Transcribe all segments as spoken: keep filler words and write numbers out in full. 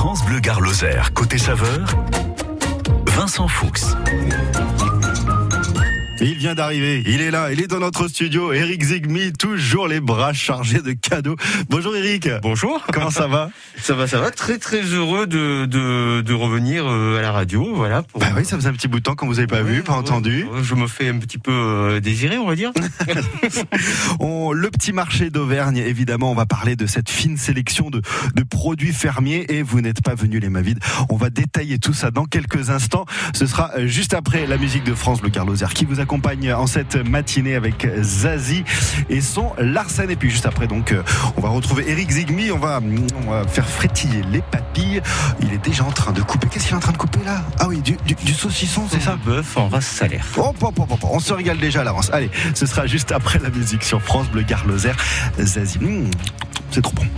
France Bleu Gare Lozère, côté saveur, Vincent Fuchs. Il vient d'arriver, il est là, il est dans notre studio, Eric Zegmi, toujours les bras chargés de cadeaux. Bonjour Eric. Bonjour. Comment ça va? Ça va, ça va. Très très heureux de de, de revenir à la radio, voilà. Pour... Bah oui, ça faisait un petit bout de temps qu'on vous avait pas ouais, vu, pas ouais, entendu. Ouais, je me fais un petit peu euh, désirer, on va dire. on, le petit marché d'Auvergne, évidemment, on va parler de cette fine sélection de de produits fermiers et vous n'êtes pas venus les mains vides. On va détailler tout ça dans quelques instants. Ce sera juste après la musique de France Bleu Gare Lozère qui vous accompagne en cette matinée avec Zazie et son Larsen. Et puis juste après, donc, on va retrouver Eric Zegmi. On va, on va faire frétiller les papilles. Il est déjà en train de couper. Qu'est-ce qu'il est en train de couper là? Ah oui, du, du, du saucisson, c'est ça? Bœuf en race salaire. Oh, oh, oh, oh, on se régale déjà à l'avance. Allez, ce sera juste après la musique sur France Bleu Gare Lozère. Zazie, mmh, c'est trop bon.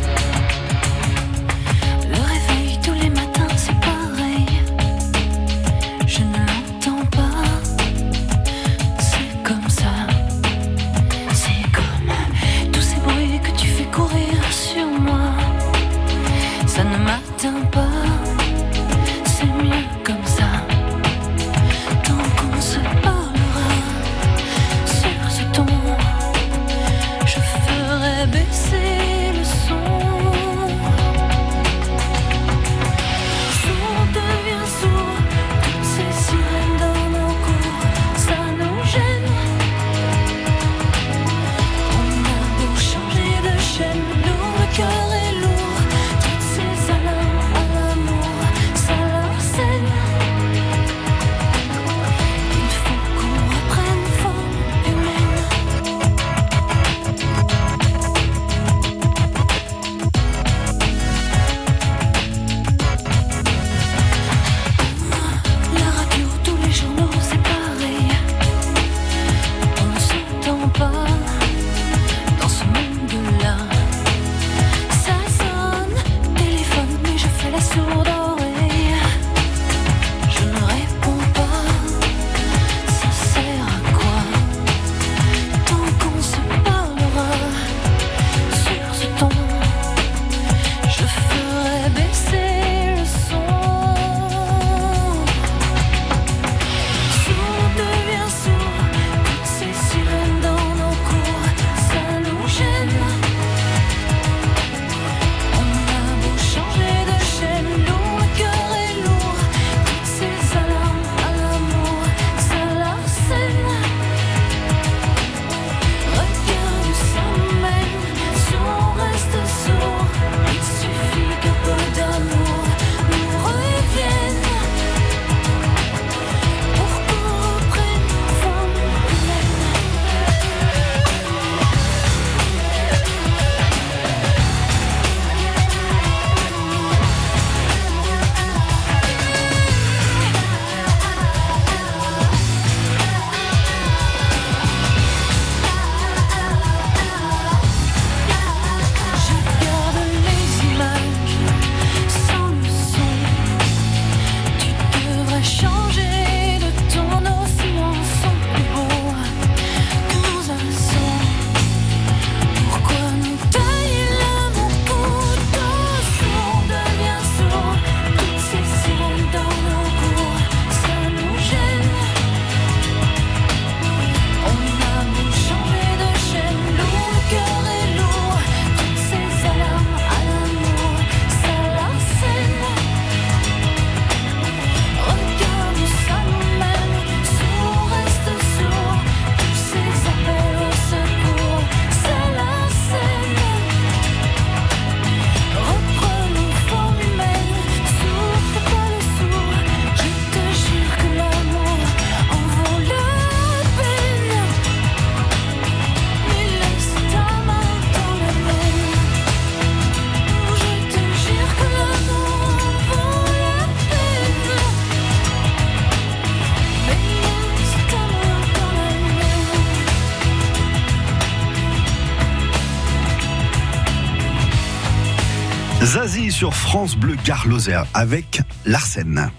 Zazie sur France Bleu Gare Lozère avec Larsen.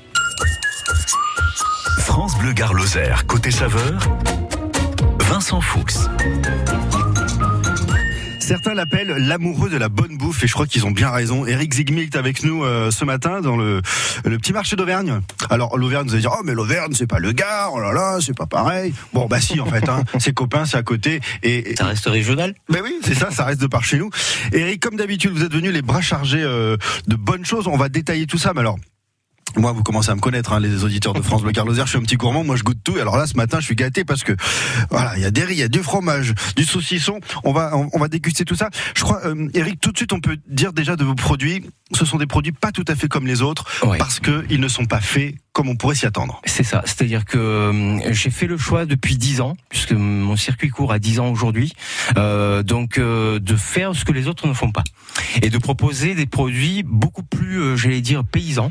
France Bleu Gare Lozère, côté saveur, Vincent Fuchs. Certains l'appellent l'amoureux de la bonne bouffe et je crois qu'ils ont bien raison. Éric Zigmy est avec nous euh, ce matin dans le, le petit marché d'Auvergne. Alors l'Auvergne, vous allez dire, oh mais l'Auvergne c'est pas le Gard, oh là là, c'est pas pareil. Bon bah si en fait, hein, c'est copain, c'est à côté. Et, et ça reste régional. Ben oui, c'est ça, ça reste de par chez nous. Éric, comme d'habitude, vous êtes venu les bras chargés euh, de bonnes choses. On va détailler tout ça, mais alors. Moi, vous commencez à me connaître, hein, les auditeurs de France Bleu Gard-Lozère. Je suis un petit gourmand. Moi, je goûte tout. Et alors là, ce matin, je suis gâté parce que voilà, il y a des riz, il y a du fromage, du saucisson. On va, on, on va déguster tout ça. Je crois, euh, Éric, tout de suite, on peut dire déjà de vos produits. Ce sont des produits pas tout à fait comme les autres, ouais. Parce que ils ne sont pas faits comme on pourrait s'y attendre. C'est ça. C'est-à-dire que euh, j'ai fait le choix depuis dix ans, puisque mon circuit court à dix ans aujourd'hui, euh, donc euh, de faire ce que les autres ne font pas et de proposer des produits beaucoup plus, euh, j'allais dire, paysans.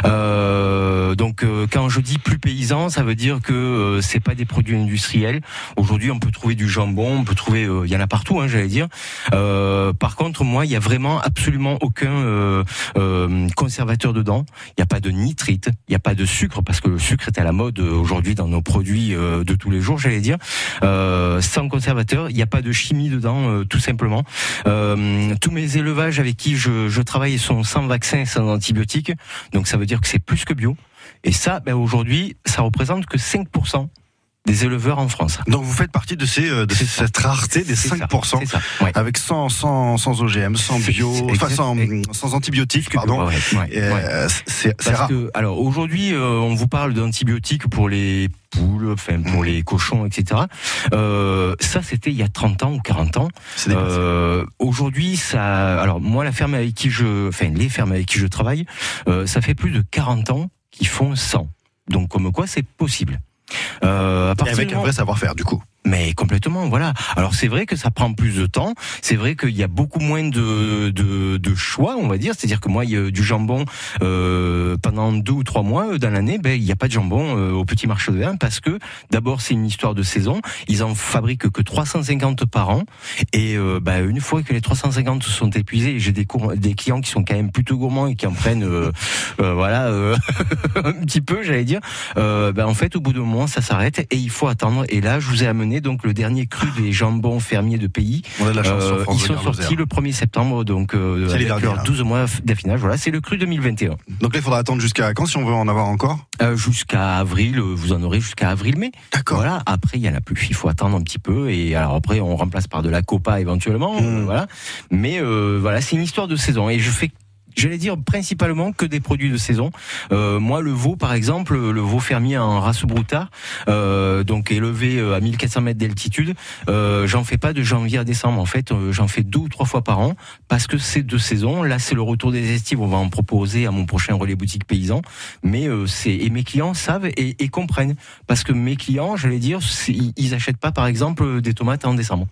Euh, donc euh, quand je dis plus paysan, ça veut dire que euh, c'est pas des produits industriels. Aujourd'hui, on peut trouver du jambon, on peut trouver, il euh, y en a partout, hein, j'allais dire. Euh, par contre, moi, il y a vraiment absolument aucun euh, euh, conservateur dedans. Il n'y a pas de nitrite, il n'y a pas de sucre parce que le sucre est à la mode aujourd'hui dans nos produits euh, de tous les jours, j'allais dire. Euh, sans conservateur, il n'y a pas de chimie dedans, euh, tout simplement. Euh, tous mes élevages avec qui je, je travaille sont sans vaccin, sans antibiotiques. Donc ça veut dire que c'est plus que bio. Et ça, ben aujourd'hui, ça représente que cinq pour cent des éleveurs en France. Donc vous faites partie de ces de c'est cette ça. rareté des c'est cinq pour cent, ça, ça, ouais. Avec sans sans sans O G M, sans bio, c'est, enfin sans sans antibiotiques, pardon. Ouais, ouais, et, ouais. Euh, c'est c'est rare. Que, alors aujourd'hui, euh, on vous parle d'antibiotiques pour les poules, enfin pour mmh. les cochons, et cetera. Euh, ça, c'était il y a trente ans ou quarante ans. Euh, aujourd'hui, ça. Alors moi, la ferme avec qui je, enfin les fermes avec qui je travaille, euh, ça fait plus de quarante ans qu'ils font cent. Donc comme quoi, c'est possible. Euh, à Et avec un vrai savoir-faire du coup. Mais complètement, voilà. Alors c'est vrai que ça prend plus de temps. C'est vrai qu'il y a beaucoup moins de de, de choix, on va dire. C'est-à-dire que moi, il y a du jambon euh, pendant deux ou trois mois dans l'année. Ben il n'y a pas de jambon euh, au petit marché d'Auvergne parce que d'abord c'est une histoire de saison. Ils en fabriquent que trois cent cinquante par an. Et euh, ben une fois que les trois cent cinquante sont épuisés, j'ai des cours, des clients qui sont quand même plutôt gourmands et qui en prennent euh, euh, voilà euh, un petit peu, j'allais dire. Euh, ben en fait, au bout d'un moment, ça s'arrête et il faut attendre. Et là, je vous ai amené donc le dernier cru des jambons fermiers de pays. On a de la chance euh, sur France ils sont sortis le premier septembre, donc euh, avec derniers, leurs douze mois d'affinage. Voilà, c'est le cru deux mille vingt et un. Donc là, il faudra attendre jusqu'à quand si on veut en avoir encore euh, Jusqu'à avril, vous en aurez jusqu'à avril-mai. D'accord. Voilà, après, il y en a plus. Il faut attendre un petit peu. Et alors après, on remplace par de la copa éventuellement. Mmh. Euh, voilà. Mais euh, voilà, c'est une histoire de saison. Et je fais J'allais dire principalement que des produits de saison. Euh, moi, le veau, par exemple, le veau fermier en race broutard, euh, donc élevé à mille quatre cents mètres d'altitude, euh, j'en fais pas de janvier à décembre. En fait, euh, j'en fais deux ou trois fois par an parce que c'est de saison. Là, c'est le retour des estives. On va en proposer à mon prochain relais boutique paysan. Mais euh, c'est et mes clients savent et, et comprennent parce que mes clients, j'allais dire, ils achètent pas, par exemple, des tomates en décembre.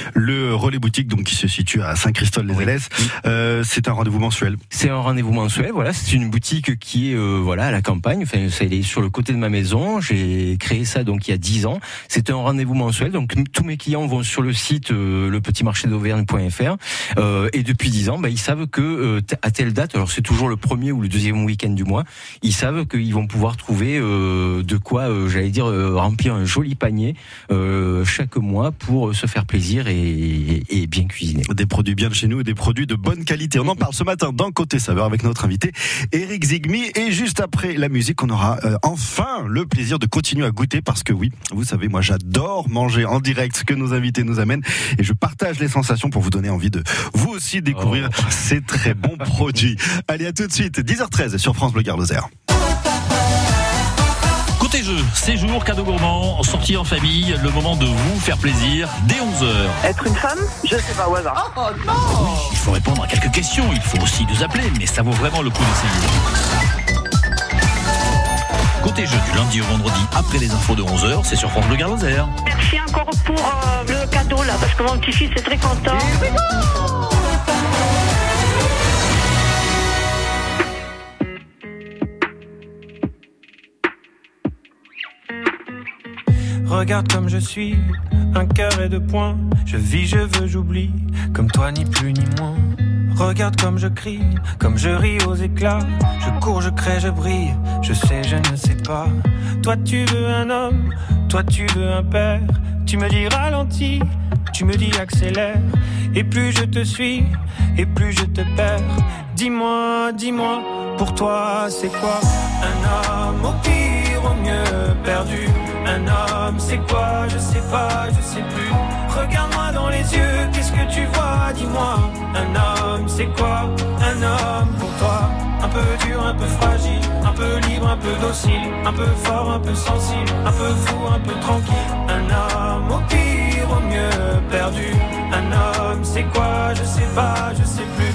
Le relais boutique, donc qui se situe à Saint-Christol-les-Hellès, oui. euh, c'est un rendez-vous mensuel. C'est un rendez-vous mensuel. Voilà, c'est une boutique qui est euh, voilà à la campagne. Enfin, elle est sur le côté de ma maison. J'ai créé ça donc il y a dix ans. C'est un rendez-vous mensuel. Donc tous mes clients vont sur le site euh, le petit marché d'auvergne point f r euh, et depuis dix ans, bah, ils savent que euh, à telle date, alors c'est toujours le premier ou le deuxième week-end du mois, ils savent qu'ils vont pouvoir trouver euh, de quoi, euh, j'allais dire, euh, remplir un joli panier euh, chaque mois pour euh, se faire plaisir. Et, et bien cuisiné. Des produits bien de chez nous et des produits de bonne qualité. On en parle ce matin dans Côté Saveur avec notre invité Éric Zigmy. Et juste après la musique, on aura euh, enfin le plaisir de continuer à goûter parce que oui, vous savez, moi j'adore manger en direct ce que nos invités nous amènent et je partage les sensations pour vous donner envie de vous aussi découvrir oh. ces très bons produits. Allez, à tout de suite, dix heures treize sur France Bleu Gard-Lozère. Côté jeu, séjour, cadeau gourmand, sortie en famille, le moment de vous faire plaisir dès onze heures. Être une femme ? Je sais pas, au hasard. Oh, oh non ! Oui, il faut répondre à quelques questions, il faut aussi nous appeler, mais ça vaut vraiment le coup d'essayer. Côté jeu du lundi au vendredi après les infos de onze heures, c'est sur France Bleu Gard-Lozère. Merci encore pour euh, le cadeau là, parce que mon petit-fils est très content. Regarde comme je suis, un cœur et deux points. Je vis, je veux, j'oublie, comme toi ni plus ni moins. Regarde comme je crie, comme je ris aux éclats. Je cours, je crée, je brille, je sais, je ne sais pas. Toi tu veux un homme, toi tu veux un père. Tu me dis ralentis, tu me dis accélère. Et plus je te suis, et plus je te perds. Dis-moi, dis-moi, pour toi c'est quoi un homme, au pire, au mieux perdu? Un homme c'est quoi? Je sais pas, je sais plus. Regarde-moi dans les yeux, qu'est-ce que tu vois? Dis-moi, un homme c'est quoi? Un homme pour toi. Un peu dur, un peu fragile, un peu libre, un peu docile, un peu fort, un peu sensible, un peu fou, un peu tranquille. Un homme au pire, au mieux perdu. Un homme c'est quoi? Je sais pas, je sais plus.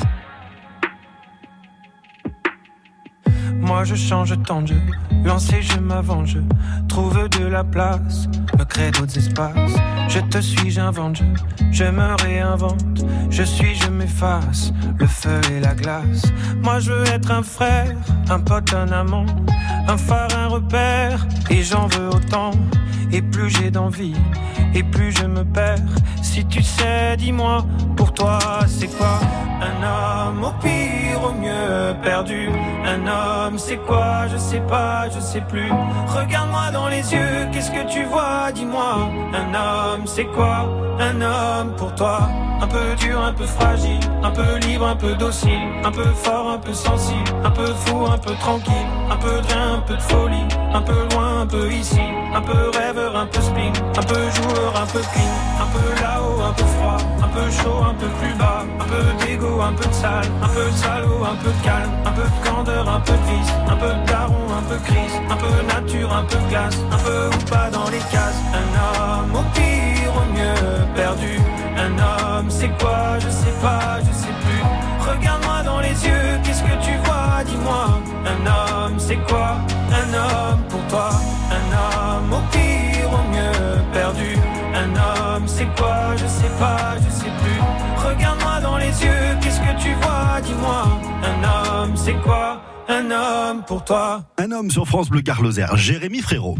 Moi je change tant de jeu, lancer je m'avance, je trouve de la place, me crée d'autres espaces. Je te suis, j'invente, je, je me réinvente, je suis, je m'efface, le feu et la glace. Moi je veux être un frère, un pote, un amant, un phare, un repère, et j'en veux autant. Et plus j'ai d'envie, et plus je me perds. Si tu sais, dis-moi, pour toi c'est quoi un homme, au pire, au mieux perdu? Un homme c'est quoi? Je sais pas, je sais plus. Regarde-moi dans les yeux, qu'est-ce que tu vois? Dis-moi, un homme c'est quoi? Un homme pour toi. Un peu dur, un peu fragile, un peu libre, un peu docile, un peu fort, un peu sensible, un peu fou, un peu tranquille, un peu de rien, un peu de folie, un peu loin, un peu ici, un peu rêveur, un peu spleen, un peu joueur, un peu clean, un peu là-haut, un peu froid, un peu chaud, un peu plus bas, un peu d'égo, un peu de sale, un peu de salaud, un peu de calme, un peu de candeur, un peu de vice, un peu de daron, un peu crise, un peu nature, un peu de glace, un peu ou pas dans les cases. Un homme au pire, au mieux perdu. Un homme c'est quoi? Je sais pas, je sais plus. Regarde-moi dans les yeux, qu'est-ce que tu vois? Dis-moi, un homme c'est quoi? Un homme pour toi. Un homme au pire, au mieux perdu. Un homme c'est quoi? Je sais pas, je sais plus. Regarde-moi dans les yeux, qu'est-ce que tu vois? Dis-moi, un homme c'est quoi? Un homme pour toi. Un homme sur France Bleu Gard Lozère, Jérémy Frérot.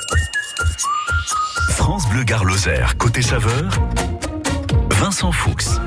France Bleu Gard Lozère, côté saveur, Vincent Fuchs.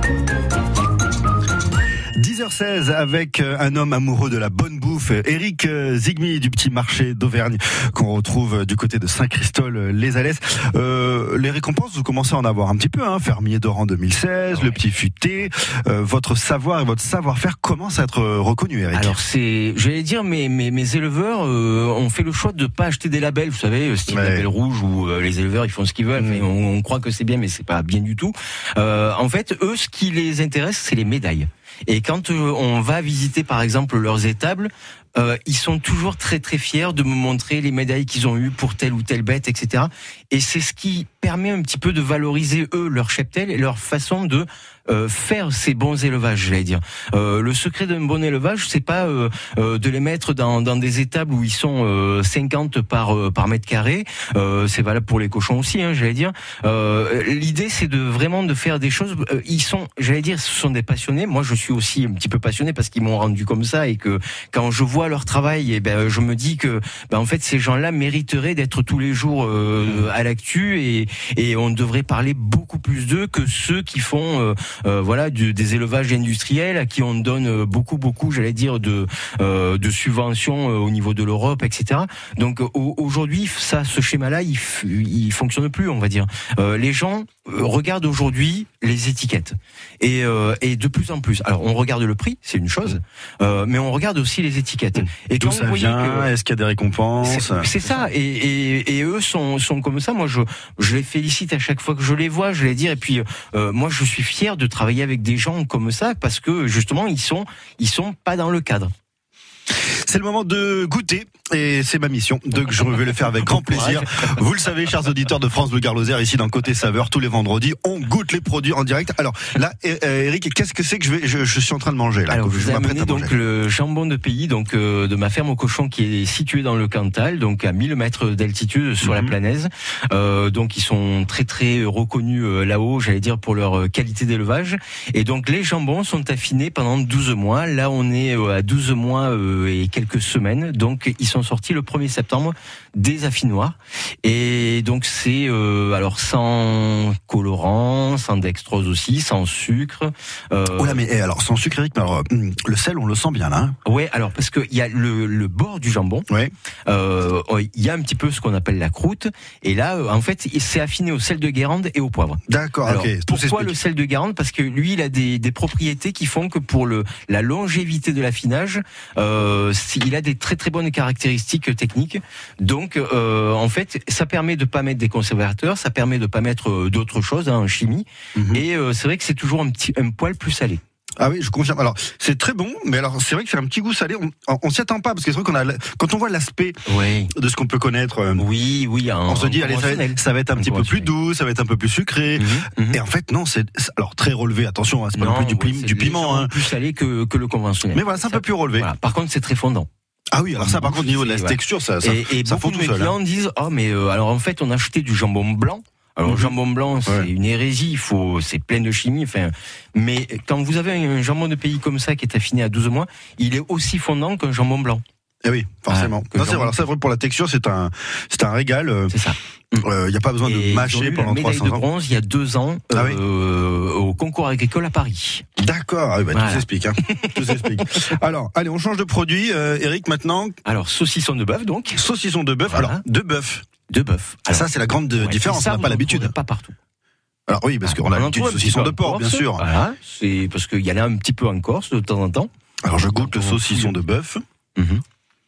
dix heures seize avec un homme amoureux de la bonne bouffe, Eric Zigmy du petit marché d'Auvergne qu'on retrouve du côté de Saint-Christol-les-Alès. Euh, les récompenses, vous commencez à en avoir un petit peu, hein, Fermier d'or en deux mille seize, ouais. Le petit futé. Euh, votre savoir et votre savoir-faire commencent à être reconnus, Eric. Alors c'est, j'allais dire, mes, mes, mes éleveurs euh, ont fait le choix de pas acheter des labels, vous savez, style ouais. label rouge où euh, les éleveurs ils font ce qu'ils veulent, mmh. mais on, on croit que c'est bien, mais c'est pas bien du tout. Euh, en fait, eux, ce qui les intéresse, c'est les médailles. Et quand euh, on va visiter par exemple leurs étables, euh, ils sont toujours très très fiers de me montrer les médailles qu'ils ont eues pour telle ou telle bête, et cetera. Et c'est ce qui permet un petit peu de valoriser eux leur cheptel et leur façon de euh, faire ces bons élevages, j'allais dire. Euh, le secret d'un bon élevage, c'est pas euh, euh, de les mettre dans, dans des étables où ils sont euh, cinquante par euh, par mètre carré. Euh, c'est valable pour les cochons aussi, hein, j'allais dire. Euh, l'idée, c'est de vraiment de faire des choses. Euh, ils sont, j'allais dire, ce sont des passionnés. Moi, je suis aussi un petit peu passionné parce qu'ils m'ont rendu comme ça et que quand je vois leur travail, et ben je me dis que ben en fait ces gens-là mériteraient d'être tous les jours euh, à l'actu et et on devrait parler beaucoup plus d'eux que ceux qui font euh, euh, voilà du, des élevages industriels à qui on donne beaucoup beaucoup, j'allais dire de euh, de subventions euh, au niveau de l'Europe, et cetera. Donc au, aujourd'hui ça, ce schéma-là, il il fonctionne plus, on va dire. Euh, les gens euh, regardent aujourd'hui les étiquettes et euh, et de plus en plus. Alors on regarde le prix, c'est une chose, euh, mais on regarde aussi les étiquettes. Et d'où ça vient? Est-ce qu'il y a des récompenses? C'est, c'est ça. Et, et, et eux sont, sont comme ça. Moi, je, je les félicite à chaque fois que je les vois. Je les dire. Et puis, euh, moi, je suis fier de travailler avec des gens comme ça parce que justement, ils sont, ils sont pas dans le cadre. C'est le moment de goûter et c'est ma mission, donc je vais le faire avec grand plaisir. Vous le savez, chers auditeurs de France Bleu Gard Lozère, ici dans Côté Saveur, tous les vendredis, on goûte les produits en direct. Alors là, Eric, qu'est-ce que c'est que je vais, je, je suis en train de manger là? Alors, je vous amenez donc manger. Le jambon de pays, donc euh, de ma ferme au cochon qui est située dans le Cantal, donc à mille mètres d'altitude sur mm-hmm. la Planaise. Euh, donc ils sont très très reconnus euh, là-haut, j'allais dire pour leur qualité d'élevage. Et donc les jambons sont affinés pendant douze mois. Là, on est euh, à douze mois euh, et quelques semaines. Donc ils sont sortis le premier septembre des affinoirs. Et donc c'est euh, alors sans colorant, sans dextrose aussi, sans sucre. Euh... Oh là, mais alors sans sucre, Eric, mais alors, le sel, on le sent bien là. Hein. Ouais, alors parce que il y a le, le bord du jambon. Ouais. Euh, il y a un petit peu ce qu'on appelle la croûte. Et là, en fait, c'est affiné au sel de Guérande et au poivre. D'accord. Alors, ok. Pourquoi le sel de Guérande ? Parce que lui, il a des, des propriétés qui font que pour le la longévité de l'affinage, euh, il a des très très bonnes caractéristiques techniques. Donc, euh, en fait, ça permet de pas mettre des conservateurs, ça permet de pas mettre d'autres choses hein, en chimie. Mm-hmm. Et euh, c'est vrai que c'est toujours un petit un poil plus salé. Ah oui, je confirme. Alors, c'est très bon, mais alors c'est vrai que c'est un petit goût salé. On, on s'y attend pas parce que c'est vrai qu'on a, quand on voit l'aspect oui. de ce qu'on peut connaître, euh, oui, oui, un, on se dit allez, ça va, être, ça va être un petit peu plus doux, ça va être un peu plus sucré. Mmh, mmh. Et en fait, non, c'est alors très relevé. Attention, hein, c'est pas non, non plus du, oui, du piment, hein. Plus salé que que le conventionnel. Mais voilà, c'est un peu plus relevé. Voilà. Par contre, c'est très fondant. Ah oui, alors ça, par contre, au niveau de la ouais. texture, ça, ça, et, et ça beaucoup fond de tout seul. Clients hein. disent oh mais euh, alors en fait, on a acheté du jambon blanc. Alors, le mmh. jambon blanc, c'est ouais. une hérésie, il faut, c'est plein de chimie, enfin, mais quand vous avez un jambon de pays comme ça qui est affiné à douze mois, il est aussi fondant qu'un jambon blanc. Eh oui, forcément. Ah, non, c'est vrai, alors, c'est vrai, pour la texture, c'est un, c'est un régal. C'est ça. Il euh, n'y a pas besoin et de mâcher pendant trois cents ans. Médaille de bronze il y a deux ans euh, ah oui. euh, au concours agricole à Paris. D'accord, ah oui, bah, voilà. Tout s'explique. Hein. Tout s'explique. Alors, allez, on change de produit. Euh, Eric, maintenant. Alors, saucisson de bœuf, donc. Saucisson de bœuf. Voilà. Alors, de bœuf. De bœuf. Alors, ça, c'est la grande ouais, différence. Ça, on n'a pas l'habitude. Pas partout. Alors oui, parce ah, qu'on a l'habitude du saucisson de porc, bien sûr. Voilà, c'est parce qu'il y en a un petit peu en Corse de temps en temps. Alors je goûte le saucisson de bœuf. Mm-hmm.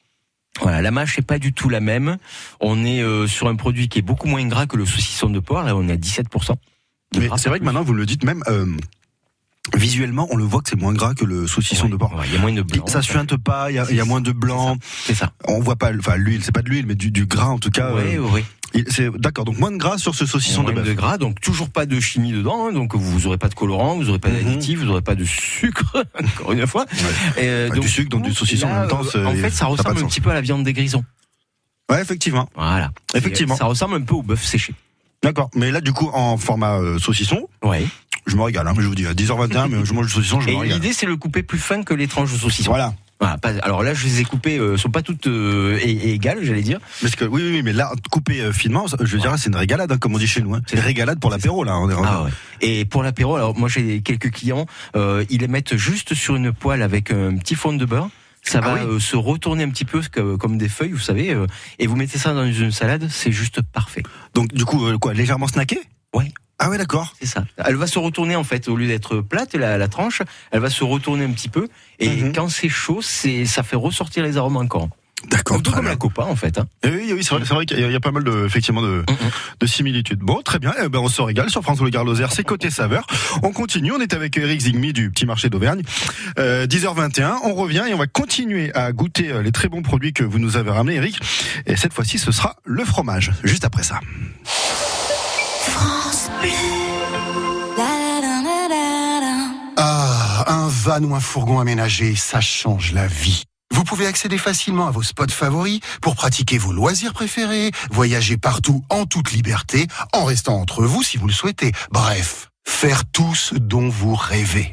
Voilà, la mâche n'est pas du tout la même. On est euh, sur un produit qui est beaucoup moins gras que le saucisson de porc. Là, on est à dix-sept pour cent. Mais c'est vrai que maintenant, vous le dites même. Euh, Visuellement, on le voit que c'est moins gras que le saucisson ouais, de porc. Il ouais, y a moins de blanc. Ça suinte pas, il y a, y a moins de blanc. C'est ça. C'est ça. On voit pas, enfin l'huile, c'est pas de l'huile, mais du, du gras en tout cas. Oui, euh, oui. C'est d'accord. Donc moins de gras sur ce saucisson moins de bœuf. de gras, donc toujours pas de chimie dedans. Hein, donc vous aurez pas de colorant, vous aurez pas mm-hmm. d'additif, vous aurez pas de sucre. Encore une fois. Ouais. Et euh, bah, donc, du sucre, donc du saucisson là, en même temps. Euh, en fait, ça ressemble un petit peu à la viande des grisons. Ouais, effectivement. Voilà. Effectivement. Et ça ressemble un peu au bœuf séché. D'accord. Mais là, du coup, en format euh, saucisson. Ouais. Je me régale, hein, je vous dis, à dix heures vingt et un, mais je mange le saucisson, je me et régale. L'idée, c'est de le couper plus fin que les tranches de saucisson. Voilà. Voilà, pas, alors là, je les ai coupées, euh, sont pas toutes euh, égales, j'allais dire. Parce que oui, oui, mais là, couper euh, finement, je veux ouais. dire, c'est une régalade, hein, comme on dit chez nous. Hein. C'est une régalade pour l'apéro, là. On est ah, ouais. Et pour l'apéro, alors moi, j'ai quelques clients, euh, ils les mettent juste sur une poêle avec un petit fond de beurre. Ça va ah oui. euh, se retourner un petit peu comme des feuilles, vous savez, euh, et vous mettez ça dans une salade, c'est juste parfait. Donc, du coup, euh, quoi, légèrement snacké ? Oui. Ah ouais, d'accord. C'est ça. Elle va se retourner en fait, au lieu d'être plate, la, la tranche, elle va se retourner un petit peu. Et mm-hmm. quand c'est chaud, c'est, ça fait ressortir les arômes encore. D'accord. Un peu comme la copa en fait. Hein. Et oui, oui, c'est vrai, c'est vrai qu'il y a, il y a pas mal de, effectivement, de, mm-hmm. de similitudes. Bon, très bien. Eh ben, on se régale sur France Bleu Gard-Lozère. C'est côté saveur. On continue. On est avec Eric Zigmy du Petit Marché d'Auvergne. Euh, dix heures vingt et un. On revient et on va continuer à goûter les très bons produits que vous nous avez ramenés, Eric. Et cette fois-ci, ce sera le fromage. Juste après ça. France Bleu. Ah, un van ou un fourgon aménagé, ça change la vie. Vous pouvez accéder facilement à vos spots favoris pour pratiquer vos loisirs préférés, voyager partout en toute liberté, en restant entre vous si vous le souhaitez. Bref, faire tout ce dont vous rêvez.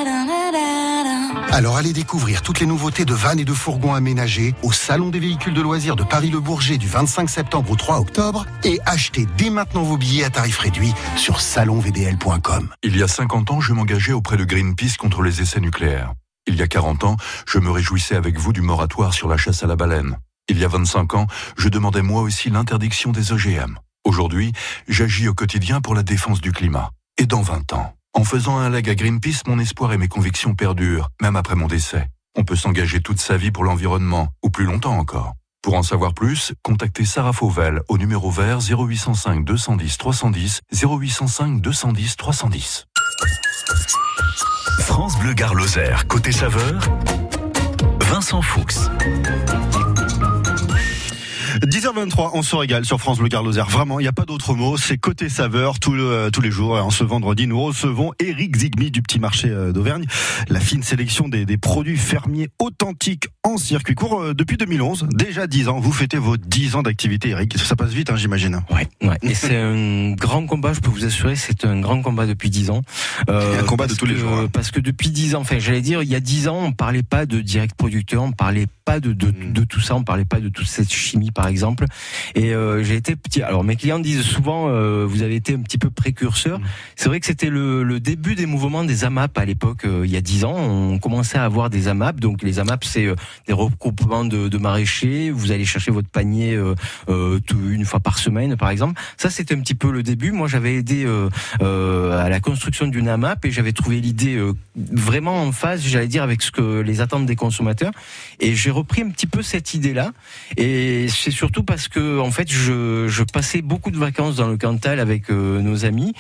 Alors allez découvrir toutes les nouveautés de vannes et de fourgons aménagés au Salon des véhicules de loisirs de Paris-le-Bourget du vingt-cinq septembre au trois octobre et achetez dès maintenant vos billets à tarif réduit sur salon v d l point com. Il y a cinquante ans, je m'engageais auprès de Greenpeace contre les essais nucléaires. Il y a quarante ans, je me réjouissais avec vous du moratoire sur la chasse à la baleine. Il y a vingt-cinq ans, je demandais moi aussi l'interdiction des O G M. Aujourd'hui, j'agis au quotidien pour la défense du climat. Et dans vingt ans, en faisant un leg à Greenpeace, mon espoir et mes convictions perdurent, même après mon décès. On peut s'engager toute sa vie pour l'environnement, ou plus longtemps encore. Pour en savoir plus, contactez Sarah Fauvel au numéro vert zéro huit cent cinq deux cent dix trois cent dix, zéro huit cent cinq deux cent dix trois cent dix. France Bleu Gard-Lozère, côté saveur, Vincent Fuchs. dix heures vingt-trois, on se régale sur France Bleu Gard-Lozère. Vraiment, il n'y a pas d'autre mot. C'est côté saveur tout le, tous les jours. Et en ce vendredi, nous recevons Éric Zigmy du Petit Marché d'Auvergne. La fine sélection des, des produits fermiers authentiques en circuit court depuis deux mille onze. Déjà dix ans. Vous fêtez vos dix ans d'activité, Éric. Ça passe vite, hein, j'imagine. Ouais, ouais. Et c'est un grand combat, je peux vous assurer, c'est un grand combat depuis dix ans. Euh, un combat de tous que, les jours. Hein. Parce que depuis dix ans, enfin, j'allais dire, il y a dix ans, on parlait pas de direct producteur, on parlait pas de, de, de, de tout ça, on parlait pas de toute cette chimie, par exemple. Et euh, j'ai été petit. Alors, mes clients disent souvent, euh, vous avez été un petit peu précurseur. Mmh. C'est vrai que c'était le, le début des mouvements des A M A P à l'époque, euh, il y a dix ans. On commençait à avoir des A M A P. Donc, les A M A P, c'est euh, des regroupements de, de maraîchers. Vous allez chercher votre panier euh, euh, une fois par semaine, par exemple. Ça, c'était un petit peu le début. Moi, j'avais aidé euh, euh, à la construction d'une A M A P et j'avais trouvé l'idée euh, vraiment en phase, j'allais dire, avec ce que les attentes des consommateurs. Et j'ai repris un petit peu cette idée-là. Et c'est surtout parce que, en fait, je, je passais beaucoup de vacances dans le Cantal avec euh, nos amis.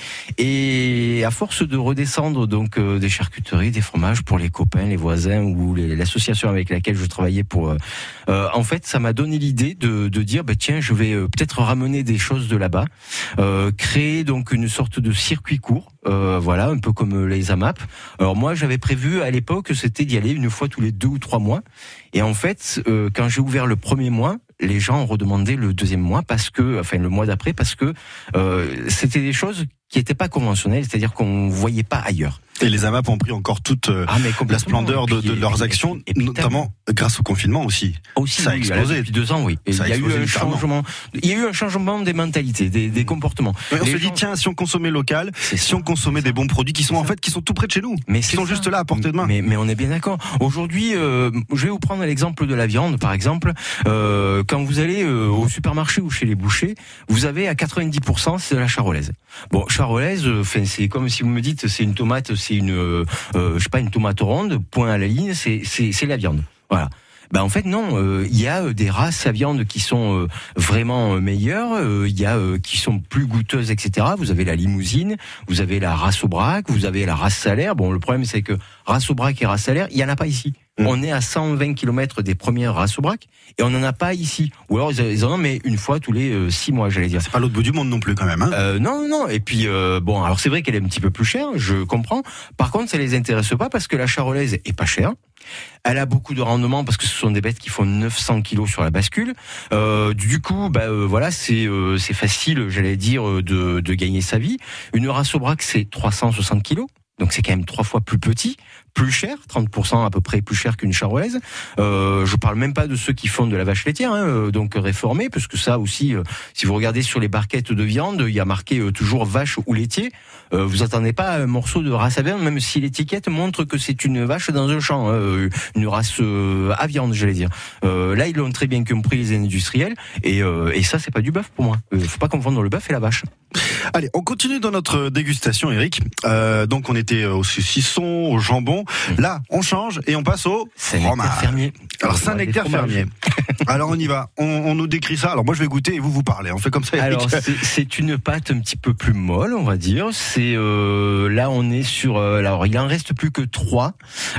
Et à force de redescendre donc euh, des charcuteries, des fromages pour les copains, les voisins ou les, l'association avec laquelle je travaillais pour, euh, euh, en fait, ça m'a donné l'idée de, de dire, bah, tiens, je vais euh, peut-être ramener des choses de là-bas, euh, créer donc une sorte de circuit court. Euh, voilà, un peu comme les A M A P. Alors moi, j'avais prévu à l'époque, c'était d'y aller une fois tous les deux ou trois mois. Et en fait, euh, quand j'ai ouvert le premier mois, les gens ont redemandé le deuxième mois parce que, enfin le mois d'après, parce que euh, c'était des choses qui n'étaient pas conventionnelles, c'est-à-dire qu'on voyait pas ailleurs. Et les A M A P ont pris encore toute euh, ah, la splendeur de, de leurs actions, et puis, notamment grâce au confinement aussi. Aussi, ça a oui, explosé voilà, depuis deux ans, oui. Et ça il y a eu un littéralement. changement. Il y a eu un changement des mentalités, des, des comportements. Ouais, on les se gens... dit tiens, si on consommait local, si ça, on consommait des bons produits qui sont en fait qui sont tout près de chez nous, mais qui sont ça. juste là à portée de main. Mais, mais on est bien d'accord. Aujourd'hui, euh, je vais vous prendre l'exemple de la viande, par exemple. Euh, quand vous allez euh, au supermarché ou chez les bouchers, vous avez à quatre-vingt-dix pour cent c'est de la charolaise. Bon, charolaise, euh, c'est comme si vous me dites c'est une tomate, c'est une euh, euh, je sais pas, une tomate ronde, point à la ligne, c'est c'est c'est la viande. Voilà. Ben en fait non, il euh, y a des races à viande qui sont euh, vraiment meilleures, il euh, y a euh, qui sont plus goûteuses, et cetera. Vous avez la limousine, vous avez la race au braque, vous avez la race salaire. Bon, le problème c'est que race au braque et race salaire, il y en a pas ici. Mmh. On est à cent vingt kilomètres des premières races au braque et on n'en a pas ici. Ou alors ils en ont mais une fois tous les euh, six mois, j'allais dire. C'est pas l'autre bout du monde non plus quand même. Hein euh, non, non. Et puis euh, bon, alors c'est vrai qu'elle est un petit peu plus chère, je comprends. Par contre, ça les intéresse pas parce que la charolaise est pas chère. Elle a beaucoup de rendement parce que ce sont des bêtes qui font neuf cents kilos sur la bascule. Euh, du coup, bah euh, voilà, c'est euh, c'est facile, j'allais dire, de de gagner sa vie. Une race au braque, c'est trois cent soixante kilos. Donc c'est quand même trois fois plus petit, plus cher, trente pour cent à peu près plus cher qu'une charolaise. Euh, je parle même pas de ceux qui font de la vache laitière, hein, donc réformée, parce que ça aussi, euh, si vous regardez sur les barquettes de viande, il y a marqué euh, toujours vache ou laitier. Euh, vous attendez pas un morceau de race à viande, même si l'étiquette montre que c'est une vache dans un champ, hein, une race euh, à viande, j'allais dire. Euh, là, ils l'ont très bien compris les industriels, et, euh, et ça, c'est pas du bœuf pour moi. Euh, faut pas confondre le bœuf et la vache. Allez, on continue dans notre dégustation, Éric. Euh, donc on était au saucisson, au jambon. Là, on change et on passe au fromage. Fermier. Alors Saint-Nectaire fermier. Alors on y va. On, on nous décrit ça. Alors moi je vais goûter et vous vous parlez. On fait comme ça, Éric. Alors c'est, c'est une pâte un petit peu plus molle, on va dire. C'est euh, là on est sur. Euh, alors il en reste plus que trois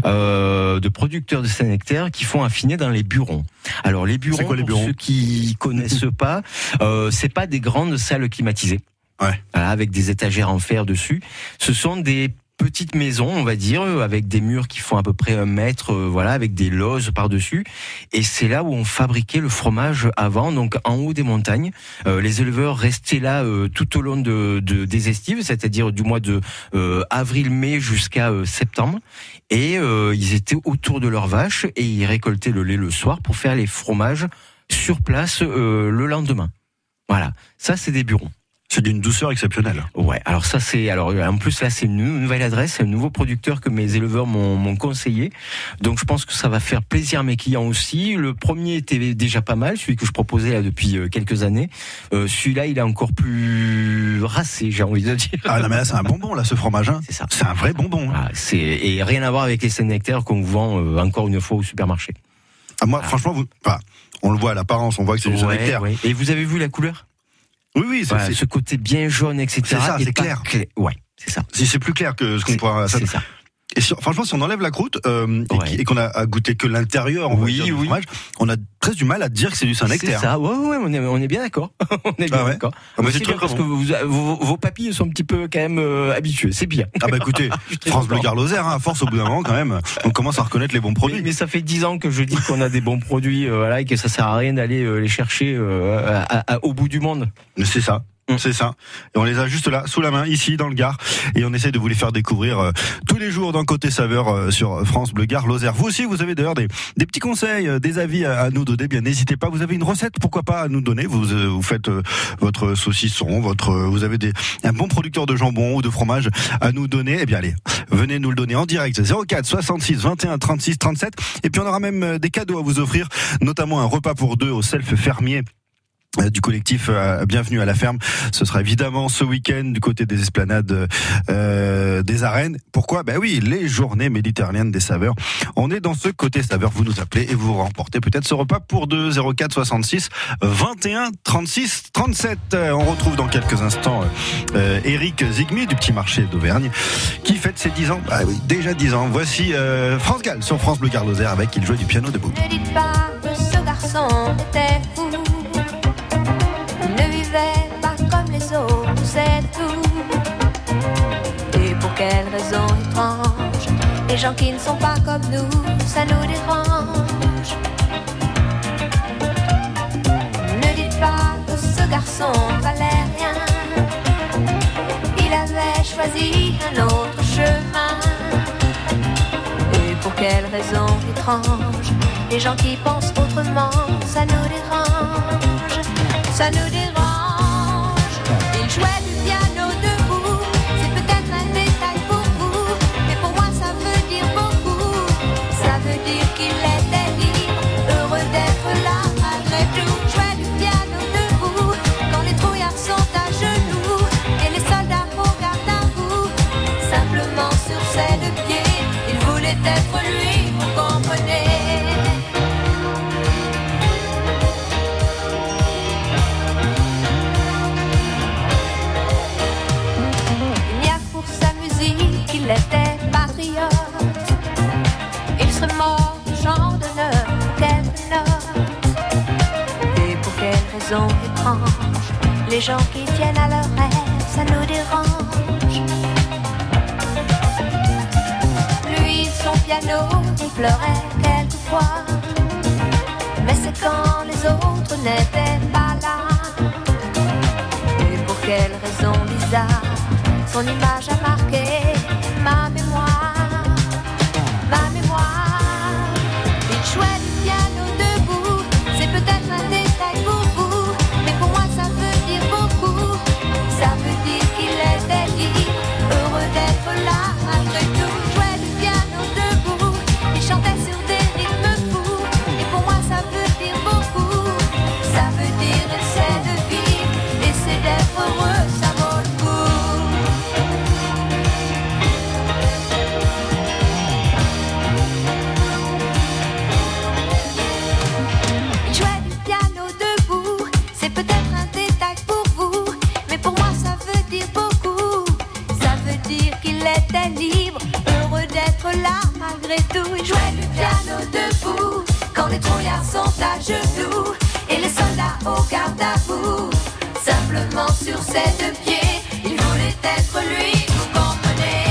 euh, de producteurs de Saint-Nectaire qui font affiner dans les burons. Alors les burons, c'est quoi, les burons pour ceux qui connaissent pas, euh, c'est pas des grandes salles climatisées. Ouais. Voilà, avec des étagères en fer dessus. Ce sont des petites maisons, on va dire, avec des murs qui font à peu près un mètre, euh, voilà, avec des lozes par-dessus. Et c'est là où on fabriquait le fromage avant, donc en haut des montagnes. Euh, les éleveurs restaient là euh, tout au long de, de des estives, c'est-à-dire du mois de euh, avril-mai jusqu'à euh, septembre. Et euh, ils étaient autour de leurs vaches et ils récoltaient le lait le soir pour faire les fromages sur place euh, le lendemain. Voilà, ça c'est des burons. C'est d'une douceur exceptionnelle. Ouais, alors ça c'est, alors en plus là c'est une nouvelle adresse, c'est un nouveau producteur que mes éleveurs m'ont, m'ont conseillé. Donc je pense que ça va faire plaisir à mes clients aussi. Le premier était déjà pas mal, celui que je proposais là depuis quelques années. Euh, celui-là il est encore plus racé, j'ai envie de dire. Ah non mais là c'est un bonbon là ce fromage. Hein. C'est ça. C'est un vrai bonbon. Ah, c'est et rien à voir avec les Saint-Nectaire qu'on vous vend euh, encore une fois au supermarché. Ah, moi ah. franchement vous, enfin, on le voit à l'apparence, on voit que c'est du ouais, Saint-Nectaire. Ouais. Et vous avez vu la couleur? Oui, oui, c'est, voilà, c'est... ce côté bien jaune, et cetera. C'est ça, c'est clair. Clé... Ouais, c'est ça. Si c'est plus clair que ce qu'on c'est, pourra. C'est ça. Et si, franchement, si on enlève la croûte euh, Ouais. et, et qu'on a à goûter que l'intérieur, on va Oui, dire, du oui. fromage, on a très du mal à dire que c'est du C'est Saint-Nectaire. ça, ouais, ouais, on est, on est bien d'accord. on est bien Ah ouais. d'accord. Ah bah Mais c'est c'est très, bien très parce bon. que vous, vos, vos papilles sont un petit peu quand même euh, habitués, c'est bien. Ah bah écoutez, Je suis très France Bleu content. Gard Lozère, hein, à force au bout d'un moment quand même, on commence à reconnaître les bons produits. Mais, mais ça fait dix ans que je dis qu'on a des bons produits, euh, voilà, et que ça sert à rien d'aller euh, les chercher euh, à, à, au bout du monde. Mais c'est ça. Mm. C'est ça. Et on les a juste là, sous la main, ici, dans le Gard. Et on essaie de vous les faire découvrir euh, tous les jours dans Côté Saveur euh, sur France Bleu Gard Lozère. Vous aussi, vous avez d'ailleurs des, des petits conseils, euh, des avis à, à nous donner. Bien, n'hésitez pas. Vous avez une recette, pourquoi pas, à nous donner. Vous, euh, vous faites euh, votre saucisson, votre, euh, vous avez des, un bon producteur de jambon ou de fromage à nous donner. Eh bien, allez, venez nous le donner en direct. zéro quatre soixante-six vingt et un trente-six trente-sept. Et puis, on aura même euh, des cadeaux à vous offrir, notamment un repas pour deux au Self Fermier du collectif euh, Bienvenue à la ferme. Ce sera évidemment ce week-end du côté des esplanades euh, des arènes. Pourquoi ? Ben oui, les journées méditerranéennes des saveurs. On est dans ce côté saveur. Vous nous appelez et vous remportez peut-être ce repas pour deux. Zéro quatre soixante-six vingt et un trente-six trente-sept. Euh, On retrouve dans quelques instants euh, Eric Zigmy du petit marché d'Auvergne qui fête ses dix ans. Ah oui, déjà dix ans. Voici euh, France Gall sur France Bleu Gard Lozère avec Il jouait du piano debout. Ne dites pas que ce garçon était fou. Ne vivait pas comme les autres, c'est tout. Et pour quelle raison étrange, les gens qui ne sont pas comme nous, ça nous dérange. Ne dites pas que ce garçon valait rien. Il avait choisi un autre chemin. Et pour quelle raison étrange, les gens qui pensent autrement, ça nous dérange. Ça nous dérange. Il jouait du piano debout. C'est peut-être un détail pour vous, mais pour moi ça veut dire beaucoup. Ça veut dire qu'il était libre, heureux d'être là malgré tout. Jouait du piano debout quand les trouillards sont à genoux et les soldats au garde à vous. Simplement sur ses deux pieds, il voulait être lui, vous comprenez. Il était patriote. Il serait mort de genre d'honneur, quelque note. Et pour quelle raison étrange, les gens qui tiennent à leur rêve, ça nous dérange. Lui, son piano, il pleurait quelquefois. Mais c'est quand les autres n'étaient pas là. Et pour quelle raison bizarre, son image a marqué ma mémoire, ma mémoire. Il jouait du piano debout, c'est peut-être un détail pour vous, mais pour moi ça veut dire beaucoup. Ça veut dire qu'il était libre, heureux d'être là malgré tout. Il jouait du piano debout, il chantait sur des rythmes fous, et pour moi ça veut dire beaucoup. Ça veut dire essaie de vivre, essaie d'être heureux, ça vaut le coup. Libre, heureux d'être là malgré tout. Il jouait du piano debout quand les trouillards sont à genoux et les soldats au garde à vous. Simplement sur ses deux pieds, il voulait être lui, vous comprenez.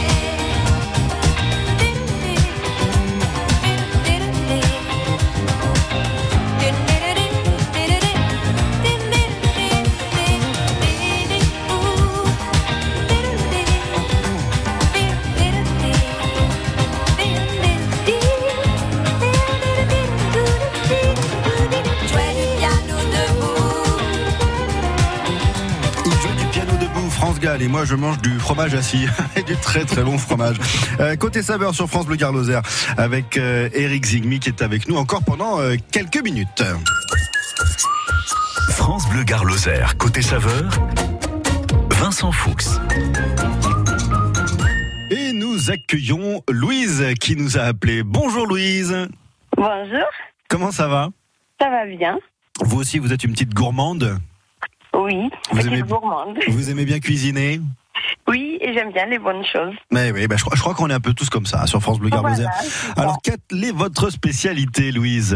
Et moi je mange du fromage assis et du très très bon fromage. Euh, côté saveur sur France Bleu Gard Lozère avec euh, Eric Zigmy qui est avec nous encore pendant euh, quelques minutes. France Bleu Gard Lozère, côté saveur, Vincent Fuchs. Et nous accueillons Louise qui nous a appelé. Bonjour Louise. Bonjour. Comment ça va? Ça va bien. Vous aussi vous êtes une petite gourmande? Oui, vous petite aimez, gourmande. Vous aimez bien cuisiner? Oui, et j'aime bien les bonnes choses. Mais oui, bah, je, crois, je crois qu'on est un peu tous comme ça, hein, sur France Bleu Gare Lozère. Voilà, Alors, quelle est votre spécialité, Louise?